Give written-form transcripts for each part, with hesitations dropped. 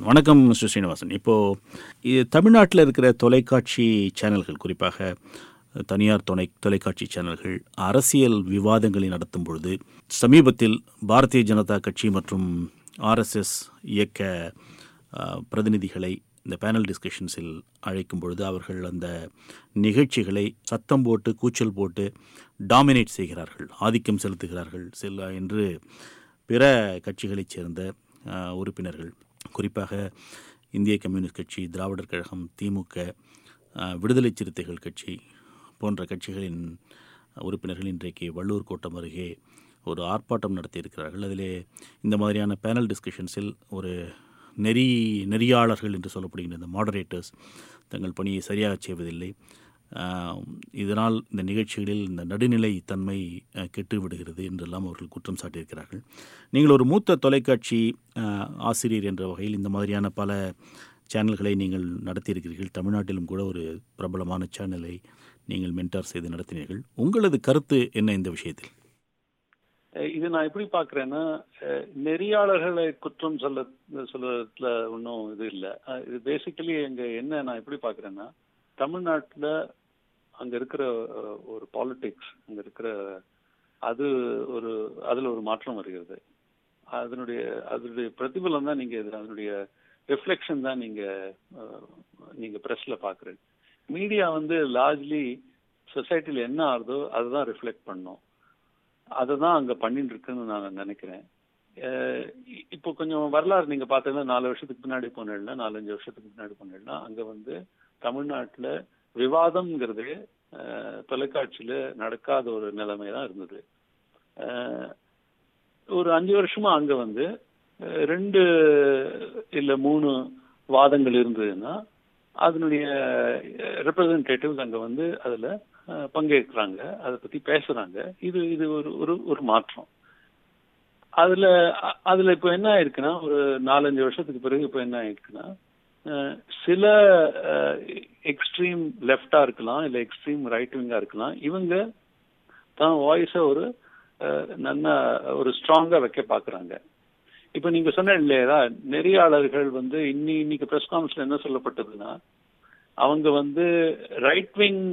வணக்கம் மிஸ்டர் ஸ்ரீனிவாசன். இப்போது தமிழ்நாட்டில் இருக்கிற தொலைக்காட்சி சேனல்கள், குறிப்பாக தனியார் தொலைக்காட்சி சேனல்கள் அரசியல் விவாதங்களை நடத்தும் பொழுது, சமீபத்தில் பாரதிய ஜனதா கட்சி மற்றும் ஆர்எஸ்எஸ் இயக்க பிரதிநிதிகளை இந்த பேனல் டிஸ்கஷன்ஸில் அழைக்கும் பொழுது அவர்கள் அந்த நிகழ்ச்சிகளை சத்தம் போட்டு கூச்சல் போட்டு டாமினேட் செய்கிறார்கள், ஆதிக்கம் செலுத்துகிறார்கள் என்று பிற கட்சிகளைச் சேர்ந்த உறுப்பினர்கள், குறிப்பாக இந்திய கம்யூனிஸ்ட் கட்சி, திராவிடர் கழகம், திமுக, விடுதலை சிறுத்தைகள் கட்சி போன்ற கட்சிகளின் உறுப்பினர்கள் இன்றைக்கு வள்ளூர் கோட்டம் அருகே ஒரு ஆர்ப்பாட்டம் நடத்தியிருக்கிறார்கள். அதிலே இந்த மாதிரியான பேனல் டிஸ்கஷன்ஸில் ஒரு நெறியாளர்கள் என்று சொல்லப்படுகின்ற இந்த மாடரேட்டர்ஸ் தங்கள் பணியை சரியாக செய்வதில்லை. இதனால் இந்த நிகழ்ச்சிகளில் இந்த நடுநிலை தன்மை கெட்டு விடுகிறது என்றெல்லாம் அவர்கள் குற்றம் சாட்டியிருக்கிறார்கள். நீங்கள் ஒரு மூத்த தொலைக்காட்சி ஆசிரியர் என்ற வகையில் இந்த மாதிரியான பல சேனல்களை நீங்கள் நடத்தியிருக்கிறீர்கள். தமிழ்நாட்டிலும் கூட ஒரு பிரபலமான சேனலை நீங்கள் மென்டார் செய்து நடத்தினீர்கள். உங்களது கருத்து என்ன இந்த விஷயத்தில்? இது நான் எப்படி பார்க்குறேன்னா, நெறியாளர்களை குற்றம் சொல்றதுல ஒன்றும் இது இல்லை. இது பேசிக்கலி என்ன நான் எப்படி பார்க்குறேன்னா, தமிழ்நாட்டில் அங்கே இருக்கிற ஒரு பாலிடிக்ஸ், அங்கே இருக்கிற அதில் ஒரு மாற்றம் வருகிறது. அதனுடைய பிரதிபலம் தான் அதனுடைய ரிஃப்ளெக்ஷன் தான் நீங்கள் ப்ரெஸ்ஸில் பார்க்குறீங்க. மீடியா லார்ஜ்லி சொசைட்டியில் என்ன ஆகுதோ அதை தான் ரிஃப்ளெக்ட் பண்ணணும். அதை தான் அங்கே பண்ணிட்டு இருக்குன்னு நான் நினைக்கிறேன். இப்போ கொஞ்சம் வரலாறு நீங்கள் பார்த்தீங்கன்னா, 4 வருஷத்துக்கு பின்னாடி போனேன்னா, 4-5 வருஷத்துக்கு பின்னாடி போனேன்னா, அங்கே தமிழ்நாட்டில் விவாதம்ங்கிறது தொலைக்காட்சியில் நடக்காத ஒரு நிலைமை தான் இருந்தது. ஒரு 5 வருஷமா அங்கே 2 இல்லை 3 வாதங்கள் இருந்ததுன்னா அதனுடைய ரெப்ரசன்டேட்டிவ்ஸ் அங்கே அதில் பங்கேற்கிறாங்க, அதை பற்றி பேசுகிறாங்க. இது ஒரு மாற்றம். அதில் இப்போ என்ன ஆயிருக்குன்னா, ஒரு 4-5 வருஷத்துக்கு பிறகு இப்போ என்ன ஆயிருக்குன்னா, சில எக்ஸ்ட்ரீம் லெஃப்டா இருக்கலாம், இல்லை எக்ஸ்ட்ரீம் ரைட் விங்கா இருக்கலாம், இவங்க தான் வாய்ஸை ஒரு ஸ்ட்ராங்கா வைக்க பாக்குறாங்க. இப்ப நீங்க சொன்ன இல்லையா, நெறியாளர்கள் இன்னைக்கு பிரஸ் கான்ஃபரன்ஸ்ல என்ன சொல்லப்பட்டதுன்னா, அவங்க ரைட் விங்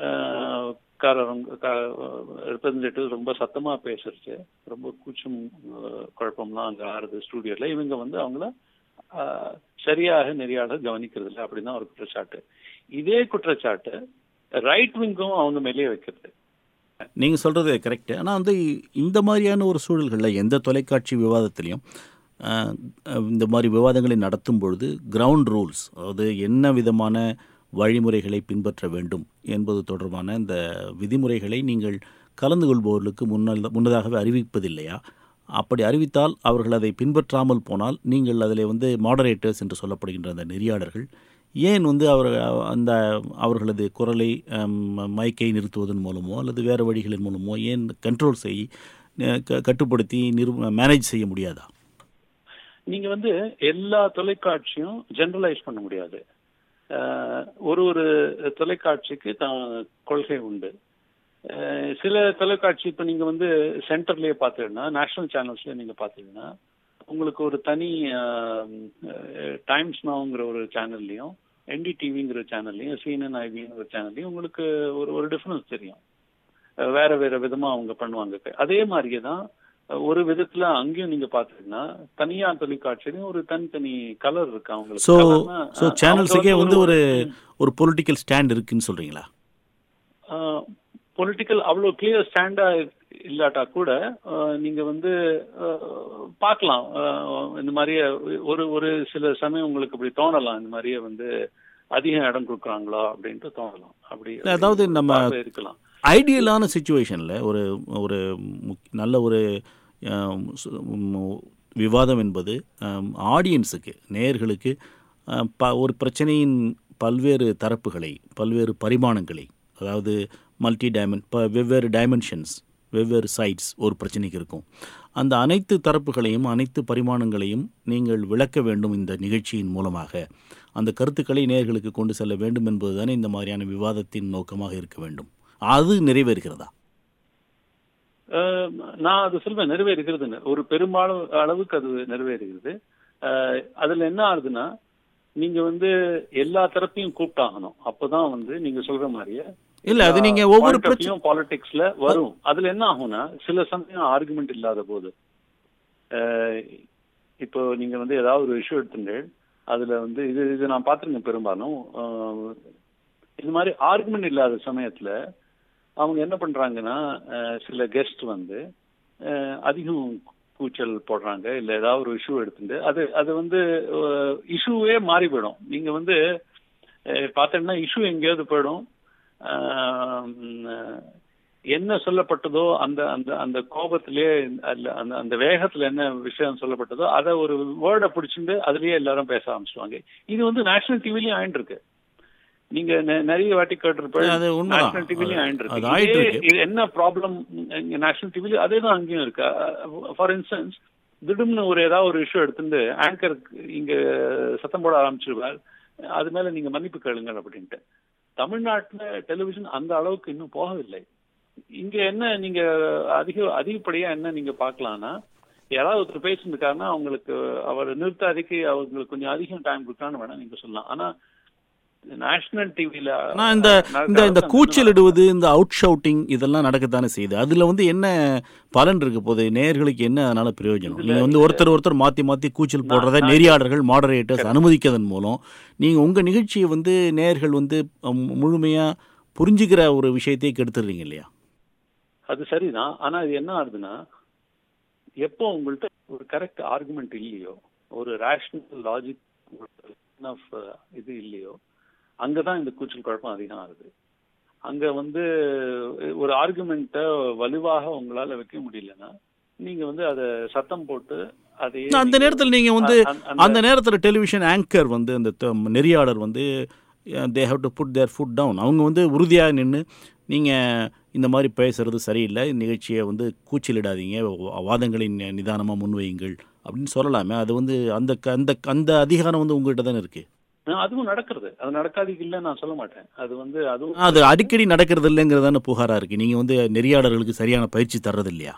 ரெப்ரசன்டேட்டிவ் ரொம்ப சத்தமா பேசுறது, ரொம்ப கூச்சம் குழப்பம்லாம் அங்க ஆறுது ஸ்டூடியோல, இவங்க அவங்கள சரியாக நெறியாளர் கவனிக்கிறது இல்லை அப்படின்னா ஒரு குற்றச்சாட்டு. இதே குற்றச்சாட்டு ரைட் விங்கும் அவங்க மேலேயே வைக்கிறது. நீங்க சொல்றது கரெக்ட். ஆனால் இந்த மாதிரியான ஒரு சூழல்களில் எந்த தொலைக்காட்சி விவாதத்திலையும் இந்த மாதிரி விவாதங்களை நடத்தும் பொழுது கிரவுண்ட் ரூல்ஸ், அதாவது என்ன விதமான வழிமுறைகளை பின்பற்ற வேண்டும் என்பது தொடர்பான இந்த விதிமுறைகளை நீங்கள் கலந்து கொள்பவர்களுக்கு முன்னதாகவே அறிவிப்பதில்லையா? அப்படி அறிவித்தால் அவர்கள் அதை பின்பற்றாமல் போனால் நீங்கள் அதில் மாடரேட்டர்ஸ் என்று சொல்லப்படுகின்ற அந்த நெறியாளர்கள் ஏன் அவர்களது குரலை மைக்கை நிறுத்துவதன் மூலமோ அல்லது வேறு வழிகளின் மூலமோ ஏன் கண்ட்ரோல் கட்டுப்படுத்தி மேனேஜ் செய்ய முடியாதா? நீங்க எல்லா தொலைக்காட்சியும் ஜெனரலைஸ் பண்ண முடியாது. ஒரு தொலைக்காட்சிக்கு தான் கொள்கை உண்டு. சில தொலைக்காட்சி இப்போ நீங்க சென்டர்லயே பார்த்தீங்கன்னா, நேஷனல் சேனல்ஸ்ல நீங்க பார்த்தீங்கன்னா, உங்களுக்கு ஒரு தனி டைம்ஸ் நவுங்கிற ஒரு சேனல்லையும், என்டிடிவிங்கிற சேனல்லையும், CNN IVங்கிற சேனல்லையும் உங்களுக்கு ஒரு டிஃபரன்ஸ் தெரியும். வேற விதமா அவங்க பண்ணுவாங்க. அதே மாதிரியே தான் ஒரு விதத்துல அங்கேயும் நீங்க பாத்தீங்கன்னா, தனியார் தொலைக்காட்சியிலும் ஒரு தனித்தனி கலர் இருக்கு அவங்களுக்கு. சேனல்ஸுக்கே ஒரு பொலிட்டிக்கல் ஸ்டாண்ட் இருக்குன்னு சொல்றீங்களா? பொலிட்டிக்கல் அவ்வளவு கிளியர் ஸ்டாண்டா இல்லாட்டா கூட நீங்க பார்க்கலாம். இந்த மாதிரியே ஒரு சில சமயம் உங்களுக்கு அப்படி தோணலாம், இந்த மாதிரியே அதிக இடம் கொடுக்குறாங்களா அப்படின்ட்டு தோணலாம். அப்படி அதாவது நம்ம இருக்கலாம். ஐடியலான சிச்சுவேஷனில் ஒரு நல்ல ஒரு விவாதம் என்பது ஆடியன்ஸுக்கு, நேயர்களுக்கு ஒரு பிரச்சனையின் பல்வேறு தரப்புகளை, பல்வேறு பரிமாணங்களை, அதாவது வெவ்வேறு டைமென்ஷன்ஸ், வெவ்வேறு சைட்ஸ் ஒரு பிரச்சனைக்கு இருக்கும். அந்த அனைத்து தரப்புகளையும் அனைத்து பரிமாணங்களையும் நீங்கள் விளக்க வேண்டும். இந்த நிகழ்ச்சியின் மூலமாக அந்த கருத்துக்களை நேயர்களுக்கு கொண்டு செல்ல வேண்டும் என்பதுதானே இந்த மாதிரியான விவாதத்தின் நோக்கமாக இருக்க வேண்டும். அது நிறைவேறுகிறதா? நான் அது சொல்வேன், நிறைவேறுகிறது. ஒரு பெரும்பாலும் அளவுக்கு அது நிறைவேறுகிறது. அதுல என்ன ஆகுதுன்னா நீங்க வந்து எல்லா தரப்பையும் கூப்பிட்டாகணும். அப்பதான் வந்து நீங்க சொல்ற மாதிரியே இல்ல அது நீங்க ஒவ்வொரு பிரச்சனையும் பாலிடிக்ஸ்ல வரும். அதுல என்ன ஆகும்னா சில சமயம் ஆர்குமெண்ட் இல்லாத போது இப்போ நீங்க வந்து ஏதாவது ஒரு இஷ்யூ எடுத்துங்க, அதுல வந்து இது நான் பார்த்துருக்கேன் பெரும்பாலும் இந்த மாதிரி ஆர்குமெண்ட் இல்லாத சமயத்துல அவங்க என்ன பண்றாங்கன்னா சில கெஸ்ட் வந்து அதிகம் கூச்சல் போடுறாங்க, இல்ல ஏதாவது ஒரு இஷ்யூ எடுத்துட்டு அது வந்து இஷ்யூவே மாறி போயிடும். நீங்க வந்து பார்த்தீங்கன்னா இஷ்யூ எங்கேயாவது போயிடும். என்ன சொல்லப்பட்டதோ அந்த அந்த அந்த கோபத்திலே அந்த அந்த வேகத்துல என்ன விஷயம் சொல்லப்பட்டதோ அதை ஒரு வேர்டை பிடிச்சிட்டு அதுலயே எல்லாரும் பேச ஆரம்பிச்சுவாங்க. இது வந்து நேஷனல் டிவிலயும் ஆயிட்டு இருக்கு. நீங்க நிறைய வாட்டி கேட்டிருப்பேன், நேஷனல் டிவிலயும் ஆயிட்டு இருக்கு. இது என்ன ப்ராப்ளம் நேஷனல் டிவில அதே தான் அங்கேயும் இருக்கு. ஃபார் இன்ஸ்டன்ஸ் திடீர்னு ஒரு ஏதாவது ஒரு இஷ்யூ எடுத்துட்டு ஆங்கர் இங்க சத்தம் போட ஆரம்பிச்சிருவார், அது மேல நீங்க மன்னிப்பு கேளுங்க அப்படின்ட்டு. தமிழ்நாட்டுல டெலிவிஷன் அந்த அளவுக்கு இன்னும் போகவில்லை. இங்க என்ன நீங்க அதிகப்படியா என்ன நீங்க பாக்கலாம்னா, யாராவது ஒருத்தர் பேசிருக்காருன்னா அவங்களுக்கு அவர் நிறுத்தாதிக்கு அவங்களுக்கு கொஞ்சம் அதிகம் டைம் கொடுக்கலான்னு வேணா நீங்க சொல்லலாம். ஆனா நேஷனல் டிவில இந்த கூச்சலிடுவது, இந்த அவுட் ஷவுட்டிங் இதெல்லாம் நடக்கத்தானே செய்யுது. அதுல வந்து என்ன பலன் இருக்க போது, நேயர்களுக்கு என்ன அதனால பிரயோஜனம்? நீங்க வந்து ஒருத்தர் மாத்தி கூச்சல் போடுறத நெறியாளர்கள் மாடரேட்டர்ஸ் அனுமதிக்கிறதன் மூலம் நீங்க உங்க நிகழ்ச்சியை வந்து நேயர்கள் வந்து முழுமையா புரிஞ்சுக்கிற ஒரு விஷயத்தையே கெடுத்துடுறீங்க இல்லையா? அது சரிதான். ஆனா இது என்ன ஆகுதுன்னா, எப்போ உங்கள்கிட்ட ஒரு கரெக்ட் ஆர்குமெண்ட் இல்லையோ, ஒரு ரேஷனல் லாஜிக் இது இல்லையோ, அங்கதான் இந்த கூச்சல் குழப்பம் அதிகம் ஆகுது. அங்க வந்து ஒரு ஆர்குமெண்ட்டை வலுவாக உங்களால வைக்க முடியலன்னா நீங்க வந்து அதை சத்தம் போட்டு அதை அந்த நேரத்தில் நீங்க வந்து அந்த நேரத்தில் டெலிவிஷன் ஆங்கர் வந்து அந்த நெறியாளர் வந்து they have to put their foot down. அவங்க வந்து உறுதியாக நின்று நீங்கள் இந்த மாதிரி பேசுறது சரியில்லை, நிகழ்ச்சியை வந்து கூச்சலிடாதீங்க, வாதங்களை நிதானமாக முன்வையுங்கள் அப்படின்னு சொல்லலாமே. அது வந்து அந்த அந்த அந்த அதிகாரம் வந்து உங்கள்கிட்ட தானே இருக்கு. அதுவும் நடக்கிறது, அது நடக்காதீங்க இல்லை நான் சொல்ல மாட்டேன். அது வந்து அதுவும் அது அடிக்கடி நடக்கிறது இல்லைங்கிறதான புகாரா இருக்கு. நீங்க வந்து நெறியாளர்களுக்கு சரியான பயிற்சி தர்றது இல்லையா?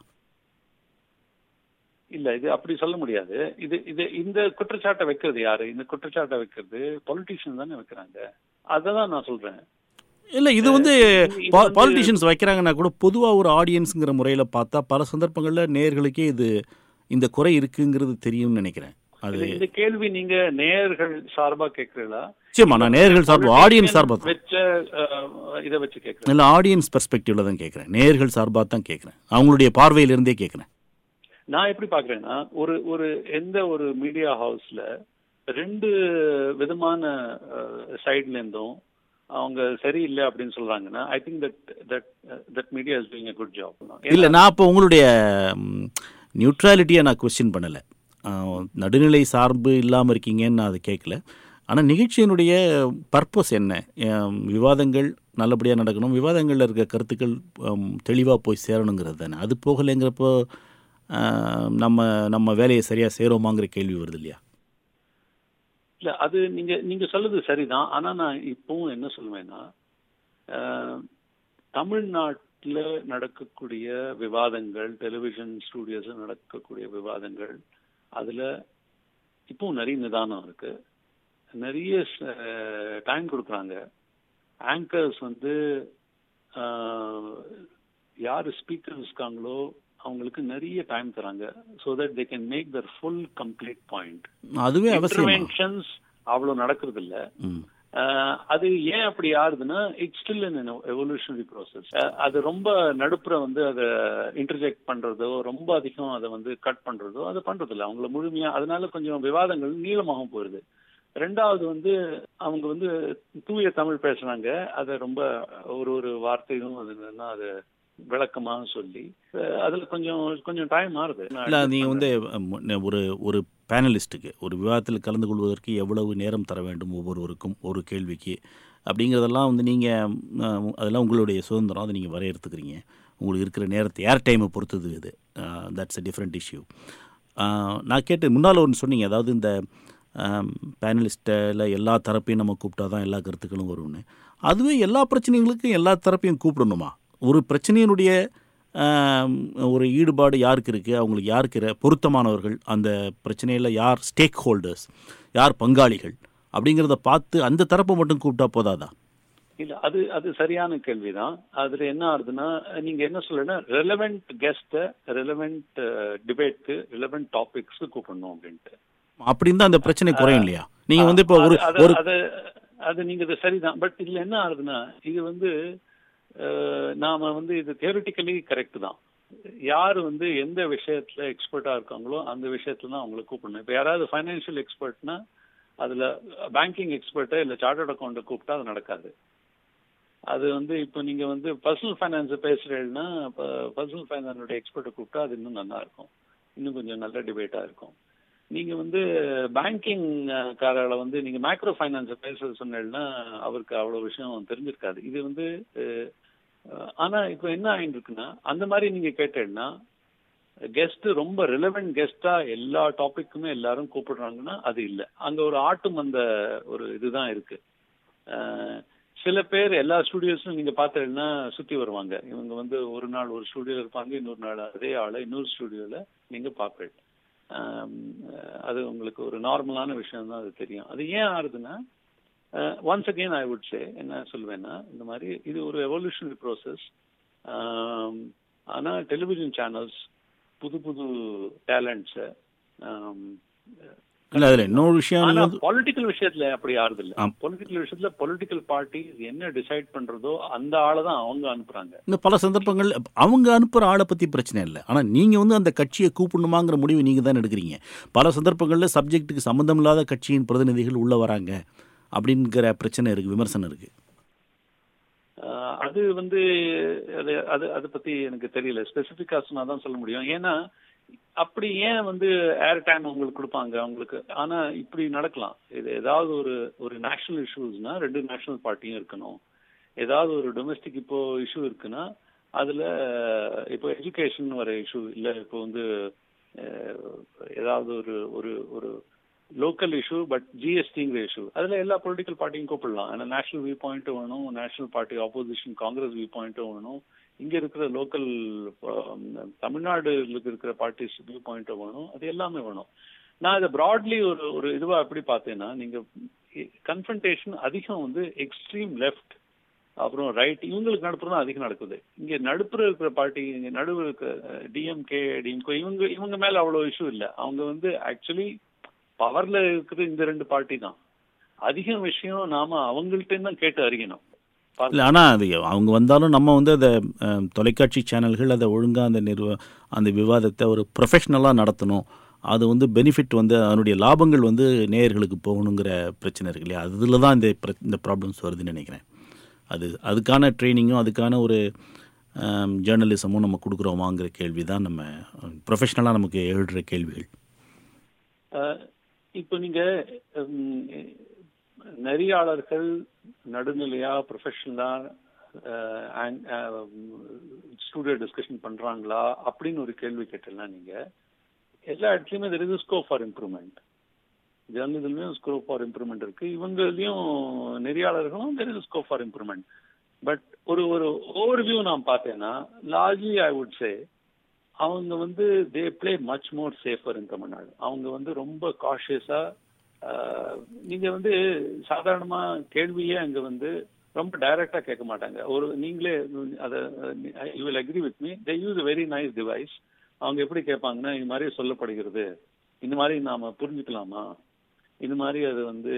இல்ல, இது அப்படி சொல்ல முடியாது. இந்த குற்றச்சாட்டை வைக்கிறது யாரு? இந்த குற்றச்சாட்டை வைக்கிறது பொலிட்டீஷியன் தானே வைக்கிறாங்க. அததான் நான் சொல்றேன். இல்லை, இது வந்து பாலிட்டிஷியன்ஸ் வைக்கிறாங்கன்னா கூட பொதுவாக ஒரு ஆடியன்ஸுங்கிற முறையில் பார்த்தா பல சந்தர்ப்பங்களில் நேயர்களுக்கே இந்த குறை இருக்குங்கிறது தெரியும்னு நினைக்கிறேன். அது இந்த கேள்வி நீங்க நேயர்கள் சார்பா கேட்கறீங்களா? நிச்சயமா நான் நேயர்கள் சார்பா, ஆடியன்ஸ் சார்பா இதை வச்சு கேட்கறேன். இல்லை, ஆடியன்ஸ் பெர்ஸ்பெக்டிவ்ல தான் கேட்குறேன், நேயர்கள் சார்பாக தான் கேட்குறேன், அவங்களுடைய பார்வையிலிருந்தே கேட்குறேன். நான் எப்படி பாக்குறேன்னா, ஒரு எந்த ஒரு மீடியா ஹவுஸ்ல ரெண்டு விதமான சைட்ல இருந்தும் அவங்க சரியில்லை அப்படின்னு சொல்றாங்கன்னா, I think that media is doing a good job. இல்லை, நான் இப்போ உங்களுடைய நியூட்ரலிட்டியை நான் கொஸ்டின் பண்ணலை, நடுநிலை சார்பு இல்லாமல் இருக்கீங்கன்னு நான் அதை கேட்கல. ஆனால் நிகழ்ச்சியினுடைய பர்பஸ் என்ன? விவாதங்கள் நல்லபடியாக நடக்கணும், விவாதங்களில் இருக்க கருத்துக்கள் தெளிவாக போய் சேரணுங்கிறது தானே. அது போகலைங்கிறப்போ நம்ம வேலையை சரியாக சேரோமாங்கிற கேள்வி வருது இல்லையா? இல்லை, அது நீங்கள் சொல்லுது சரிதான். ஆனால் நான் இப்போவும் என்ன சொல்லுவேன்னா, தமிழ்நாட்டில் நடக்கக்கூடிய விவாதங்கள், டெலிவிஷன் ஸ்டூடியோஸில் நடக்கக்கூடிய விவாதங்கள், அதில் இப்போவும் நிறைய நிதானம் இருக்கு, நிறைய டைம் கொடுக்குறாங்க. ஆங்கர்ஸ் வந்து யார் ஸ்பீக்கர் இருக்காங்களோ அவங்களுக்கு நிறைய டைம் தராங்க, so that they can make their full complete point. அதுவே அவசியம். இன்டர்வென்ஷன்ஸ் அவ்வளவு நடக்கிறது இல்ல. அது ஏன் அப்படி ஆகுதுன்னா, it's still in evolutionary process. அது ரொம்ப நடுப்புற வந்து அதை இன்டர்ஜெக்ட் பண்றதோ, ரொம்ப அதிகம் அதை வந்து கட் பண்றதோ அது பண்றது இல்லை அவங்கள முழுமையா. அதனால கொஞ்சம் விவாதங்கள் நீளமாக போயிருது. ரெண்டாவது வந்து அவங்க வந்து தூய தமிழ் பேசுறாங்க, அதை ரொம்ப ஒரு வார்த்தையும் அது விளக்கமாக சொல்லி அதில் கொஞ்சம் டைம் ஆகுது. இல்லை, நீங்கள் வந்து ஒரு பேனலிஸ்ட்டுக்கு ஒரு விவாதத்தில் கலந்து கொள்வதற்கு எவ்வளவு நேரம் தர வேண்டும் ஒவ்வொருவருக்கும் ஒரு கேள்விக்கு அப்படிங்கிறதெல்லாம் வந்து நீங்கள் அதெல்லாம் உங்களுடைய சுதந்திரம், அதை நீங்கள் வரையறுத்துக்கிறீங்க. உங்களுக்கு இருக்கிற நேரத்தை ஏர் டைமை பொறுத்தது இது. That's a different issue. நான் கேட்டு முன்னால் ஒன்று சொன்னீங்க, அதாவது இந்த பேனலிஸ்ட்டில் எல்லா தரப்பையும் நம்ம கூப்பிட்டா தான் எல்லா கருத்துக்களும் வரும்னு. அதுவே எல்லா பிரச்சனைகளுக்கும் எல்லா தரப்பையும் கூப்பிடணுமா? ஒரு பிரச்சனையினுடைய ஒரு ஈடுபாடு யாருக்கு இருக்குது, அவங்களுக்கு யாருக்கு பொருத்தமானவர்கள், அந்த பிரச்சனையில் யார் ஸ்டேக் ஹோல்டர்ஸ், யார் பங்காளிகள் அப்படிங்கிறத பார்த்து அந்த தரப்பை மட்டும் கூப்பிட்டா போதாதா? இல்ல, அது அது சரியான கேள்விதான். அதுல என்ன ஆகுதுன்னா, நீங்க என்ன சொல்லுன்னா ரெலவெண்ட் கெஸ்ட ரெலவெண்ட் டிபேட்க்கு ரெலவெண்ட் டாபிக்ஸ் கூப்பிடணும் அப்படின்ட்டு. அப்படின்னு தான் அந்த பிரச்சனை குறையும் இல்லையா? நீங்க வந்து இப்போ ஒரு அது நீங்க இது சரிதான். பட் இதுல என்ன ஆகுதுன்னா, இது வந்து நாம வந்து இது தியரிட்டிக்கலி கரெக்ட் தான். யாரு வந்து எந்த விஷயத்துல எக்ஸ்பர்ட்டா இருக்காங்களோ அந்த விஷயத்துல தான் அவங்களை கூப்பிடணும். இப்ப யாராவது ஃபைனான்சியல் எக்ஸ்பர்ட்னா அதுல பேங்கிங் எக்ஸ்பர்ட்டை இல்ல சார்ட்டர்ட் அக்கௌண்ட்டை கூப்பிட்டா அது நடக்காது. அது வந்து இப்போ நீங்க வந்து பர்சனல் ஃபைனான்ஸ் பேசுறீங்கன்னா பர்சனல் ஃபைனான்ஸோட எக்ஸ்பர்ட்டை கூப்பிட்டா அது இன்னும் நல்லா இருக்கும், இன்னும் கொஞ்சம் நல்ல டிபேட்டா இருக்கும். நீங்க வந்து பேங்கிங் காரால வந்து நீங்க மேக்ரோ ஃபைனான்ஸை பேசுறது சொன்னீங்கன்னா அவருக்கு அவ்வளவு விஷயம் தெரிஞ்சிருக்காது. இது வந்து ஆனா இப்போ என்ன ஆகிட்டு இருக்குன்னா, அந்த மாதிரி நீங்க கேட்டீங்கன்னா கெஸ்ட் ரொம்ப ரிலவெண்ட் கெஸ்டா எல்லா டாபிக்குமே எல்லாரும் கூப்பிடுறாங்கன்னா அது இல்லை. அங்க ஒரு ஆட்டும் அந்த ஒரு இதுதான் இருக்கு. சில பேர் எல்லா ஸ்டுடியோஸும் நீங்க பார்த்தீங்கன்னா சுத்தி வருவாங்க. இவங்க வந்து ஒரு நாள் ஒரு ஸ்டுடியோல இருப்பாங்க, இன்னொரு நாள் அதே ஆளை இன்னொரு ஸ்டுடியோல நீங்க பார்ப்பீங்க. அது உங்களுக்கு ஒரு நார்மலான விஷயம் தான், அது தெரியும். அது ஏன் ஆகுதுன்னா, once again I would say என்ன சொல்வேன்னா, இந்த மாதிரி இது ஒரு எவல்யூஷனரி ப்ராசஸ். ஆனா டெலிவிஷன் சேனல்ஸ் புது புது டேலண்ட்ஸை இல்ல அதுல இன்னொரு விஷயம், பொலிட்டிக்கல் விஷயத்துல அப்படி ஆறுது இல்ல. பொலிட்டிக்கல் விஷயத்துல பொலிட்டிக்கல் பார்ட்டி என்ன டிசைட் பண்றதோ அந்த ஆளை தான் அவங்க அனுப்புறாங்க. இந்த பல சந்தர்ப்பங்கள் அவங்க அனுப்புற ஆளை பத்தி பிரச்சனை இல்லை. ஆனா நீங்க வந்து அந்த கட்சியை கூப்பிடணுமாங்கிற முடிவு நீங்க தான் எடுக்கிறீங்க. பல சந்தர்ப்பங்கள்ல சப்ஜெக்ட்டுக்கு சம்பந்தம் இல்லாத கட்சியின் பிரதிநிதிகள் உள்ள வராங்க அப்படிங்கிற பிரச்சனை இருக்கு, விமர்சனம் இருக்கு. அது வந்து அதை பத்தி எனக்கு தெரியல, ஸ்பெசிபிக்கா சொன்னாதான் சொல்ல முடியும். ஏன்னா அப்படி ஏன் வந்து ஏர் டைம் உங்களுக்கு கொடுப்பாங்க அவங்களுக்கு. ஆனா இப்படி நடக்கலாம். இது ஏதாவது ஒரு நேஷனல் இஷ்யூஸ்னா 2 நேஷனல் பார்ட்டியும் இருக்கணும். ஏதாவது ஒரு டொமெஸ்டிக் இப்போ இஷ்யூ இருக்குன்னா அதுல இப்போ எஜுகேஷன் வர இஷ்யூ இல்ல, இப்போ வந்து ஏதாவது ஒரு லோக்கல் இஷ்யூ பட் ஜிஎஸ்டிங்கிற இஷ்யூ, அதுல எல்லா பொலிட்டிக்கல் பார்ட்டியும் கூப்பிடலாம். ஏன்னா நேஷனல் வியூ பாயிண்ட்டும் வேணும், national party opposition Congress view பாயிண்ட்டும் வேணும், இங்க இருக்கிற லோக்கல் தமிழ்நாடுல இருக்கிற பார்ட்டிஸ் வியூ பாயிண்ட்டும் வேணும், அது எல்லாமே வேணும். நான் இதை ப்ராட்லி ஒரு இதுவா எப்படி பார்த்தேன்னா, நீங்க கன்ஃபரன்டேஷன் அதிகம் வந்து எக்ஸ்ட்ரீம் லெஃப்ட் அப்புறம் ரைட் இவங்களுக்கு நடுப்புற தான் அதிகம் நடக்குது. இங்க நடுப்புற இருக்கிற பார்ட்டி, இங்க நடுவில் இருக்கிற டிஎம்கே இவங்க மேல அவ்வளவு இஷ்யூ இல்லை. அவங்க வந்து ஆக்சுவலி பவர்ல இருக்கிற இந்த 2 பார்ட்டி தான் அதிக விஷயம். நாம அவங்கள்ட்ட தான் கேட்டு அறியணும். இல்லை, ஆனால் அது அவங்க வந்தாலும் நம்ம வந்து அதை தொலைக்காட்சி சேனல்கள் அதை ஒழுங்காக அந்த விவாதத்தை ஒரு ப்ரொஃபஷ்னலாக நடத்தணும். அது வந்து பெனிஃபிட் வந்து அதனுடைய லாபங்கள் வந்து நேயர்களுக்கு போகணுங்கிற பிரச்சனை இருக்கு இல்லையா? அதில் தான் இந்த ப்ராப்ளம்ஸ் வருதுன்னு நினைக்கிறேன். அதுக்கான ட்ரைனிங்கும் அதுக்கான ஒரு ஜேர்னலிசமும் நம்ம கொடுக்குறோமாங்கிற கேள்வி தான் நம்ம ப்ரொஃபஷ்னலாக நமக்கு எழுதுகிற கேள்விகள். இப்போ நீங்க நெறியாளர்கள் நடுநிலையா ப்ரொஃபஷனலா ஸ்டூடியோ டிஸ்கஷன் பண்றாங்களா அப்படின்னு ஒரு கேள்வி கேட்டீங்கன்னா, நீங்க எல்லா இடத்துலயுமே there is a scope for improvement. ஜேர்னலிசம்லயும் ஸ்கோப் ஃபார் இம்ப்ரூவ்மெண்ட் இருக்கு, இவங்களையும் நெறியாளர்களும் there is a scope for improvement. But ஒரு ஓவர்வியூ நான் பார்த்தேன்னா லார்ஜ்லி ஐ வுட் சே அவங்க வந்து they play much more safer in Tamil Nadu. அவங்க வந்து ரொம்ப காஷியஸா, நீங்க வந்து சாதாரணமா கேள்வியே அங்க வந்து ரொம்ப டைரக்டா கேட்க மாட்டாங்க. நீங்களே அதை you will agree with me, they use a very nice device. அவங்க எப்படி கேட்பாங்கன்னா, இது மாதிரி சொல்லப்படுகிறது, இந்த மாதிரி நாம புரிஞ்சுக்கலாமா, இது மாதிரி அது வந்து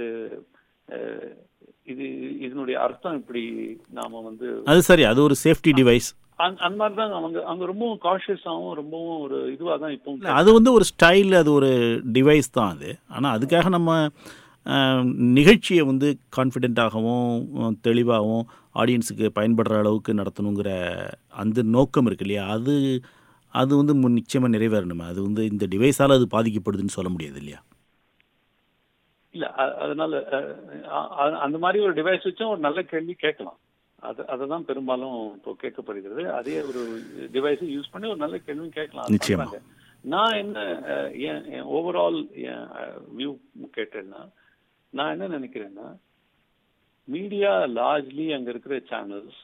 இதனுடைய அர்த்தம் இப்படி நாம வந்து அது சரி, அது ஒரு சேஃப்டி டிவைஸ். அந்த மாதிரி தான் அவங்க ரொம்பவும் காஷியஸாகவும் ரொம்பவும் ஒரு இதுவாக தான் இப்போ. அது வந்து ஒரு ஸ்டைல், அது ஒரு டிவைஸ் தான் அது. ஆனால் அதுக்காக நம்ம நிகழ்ச்சியை வந்து கான்ஃபிடென்ட்டாகவும் தெளிவாகவும் ஆடியன்ஸுக்கு பயன்படுற அளவுக்கு நடத்தணுங்கிற அந்த நோக்கம் இருக்கு இல்லையா? அது வந்து நிச்சயமாக நிறைவேறணுமே. அது வந்து இந்த டிவைஸால் அது பாதிக்கப்படுதுன்னு சொல்ல முடியாது இல்லையா? இல்லை, அதனால அந்த மாதிரி ஒரு டிவைஸ் வச்சும் ஒரு நல்ல கேள்வி கேட்கலாம். அதை தான் பெரும்பாலும் இப்போ கேட்கப்படுகிறது. அதே ஒரு டிவைஸை யூஸ் பண்ணி ஒரு நல்ல கேள்வி கேட்கலாம். நிச்சயமாக. நான் என்ன என் ஓவரால் வியூ கேட்டேன்னா, நான் என்ன நினைக்கிறேன்னா, மீடியா லார்ஜ்லி அங்க இருக்கிற சேனல்ஸ்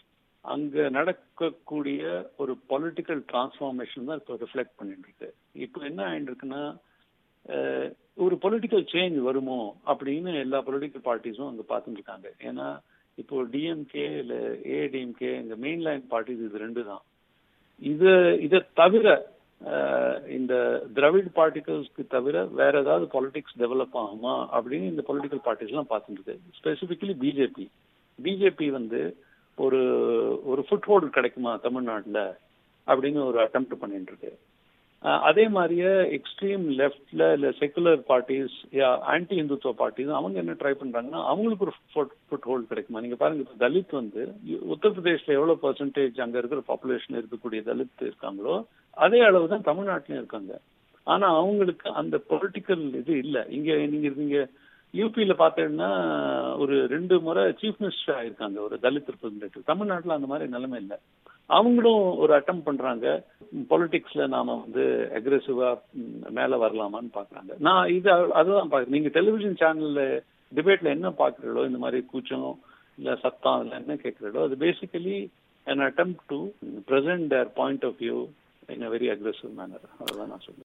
அங்க நடக்கக்கூடிய ஒரு பொலிட்டிக்கல் டிரான்ஸ்ஃபார்மேஷன் தான் இப்போ ரிஃப்ளெக்ட் பண்ணிட்டு இருக்கு. இப்போ என்ன ஆயிட்டு இருக்குன்னா, ஒரு பொலிட்டிக்கல் சேஞ்ச் வருமோ அப்படின்னு எல்லா பொலிட்டிக்கல் பார்ட்டிஸும் அங்க பார்த்துட்டு இருக்காங்க. ஏன்னா இப்போ டிஎம்கே இல்ல ஏடிஎம்கே இந்த மெயின் லைன் பார்ட்டிஸ் இது ரெண்டு தான். இதை தவிர இந்த திராவிட் பார்ட்டிகல்ஸ்க்கு தவிர வேற ஏதாவது பாலிடிக்ஸ் டெவலப் ஆகுமா அப்படின்னு இந்த பொலிட்டிக்கல் பார்ட்டிஸ் எல்லாம் பார்த்துட்டு இருக்கு. ஸ்பெசிபிக்கலி பிஜேபி வந்து ஒரு ஒரு ஃபுட் ஹோல்டு கிடைக்குமா தமிழ்நாட்டில் அப்படின்னு ஒரு அட்டெம்ப்ட் பண்ணிட்டு இருக்கு. அதே மாதிரியே எக்ஸ்ட்ரீம் லெஃப்ட்ல இல்ல secular parties anti Hindutva parties அவங்க என்ன ட்ரை பண்றாங்கன்னா அவங்களுக்கு ஒரு ஃபுட் ஹோல்டு கிடைக்குமா. நீங்க பாருங்க, இப்போ தலித் வந்து உத்தரப்பிரதேஷ்ல எவ்வளவு பெர்சன்டேஜ் அங்க இருக்கிற பாப்புலேஷன் இருக்கக்கூடிய தலித் இருக்காங்களோ அதே அளவு தான் தமிழ்நாட்டிலும் இருக்காங்க. ஆனா அவங்களுக்கு அந்த பொலிட்டிக்கல் இது இல்லை. நீங்க யூபியில பார்த்தீங்கன்னா ஒரு 2 முறை சீஃப் மினிஸ்டர் ஆயிருக்காங்க ஒரு தலித் ரெப்ரசன்டேட்டிவ். தமிழ்நாட்டில் அந்த மாதிரி நிலைமை இல்லை. அவங்களும் ஒரு அட்டெம்ப்ட் பண்றாங்க, பொலிட்டிக்ஸ்ல நாம வந்து அக்ரெசிவா மேல வரலாமான்னு பாக்குறாங்க. நான் அதுதான் பாக்குறேன். நீங்க டெலிவிஷன் சேனல்ல டிபேட்ல என்ன பாக்குறீங்களோ, இந்த மாதிரி கூச்சம் இல்ல சத்தம் அதுல என்ன கேட்கிறீங்களோ, அது basically an attempt to present their point of view in a very aggressive manner. அதுதான் நான் சொல்றேன்.